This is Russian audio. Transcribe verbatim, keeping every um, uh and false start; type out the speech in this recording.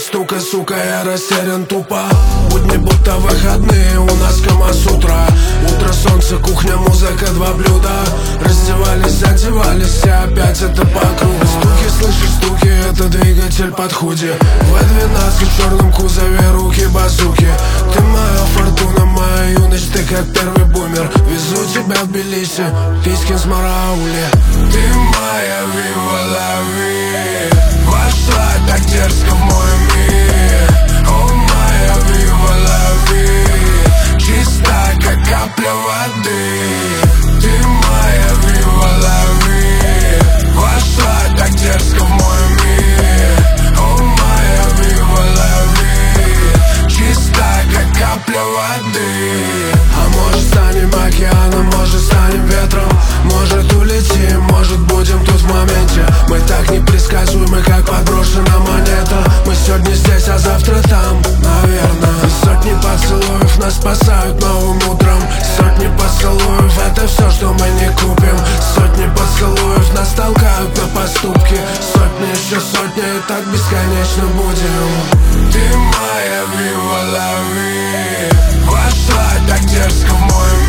стука, сука, я растерян тупо. Будни будто выходные, у нас Камасутра. Утро, солнце, кухня, музыка, два блюда. Раздевались, одевались, и опять это по кругу. Стуки, слышишь, стуки, это двигатель под худи. В двенадцать в черном кузове, руки базуки. Ты моя фортуна, моя юность, ты как первый бумер. Везу тебя в Тбилиси, Пискин, Смараули. Ты моя вива ла ви, вошла так дерзко в мой мир. О, моя вива ла ви, чиста, как капля воды. Ты моя вива ла ви, вошла так дерзко в мой мир. О, моя вива ла ви, чиста, как капля воды. А может станем океаном, может станем ветром. Может улетим, может будем тут в моменте. Мы так непредсказуемы, как подброшена монета. Мы сегодня здесь, а завтра там, наверное. И сотни поцелуев нас спасают новым утром. Сотни поцелуев, это все, что мы не купим. Сотни поцелуев нас толкают на поступки. Сотни, еще сотни, и так бесконечно будем. Ты моя вива ла ви, вошла так дерзко в мой мир.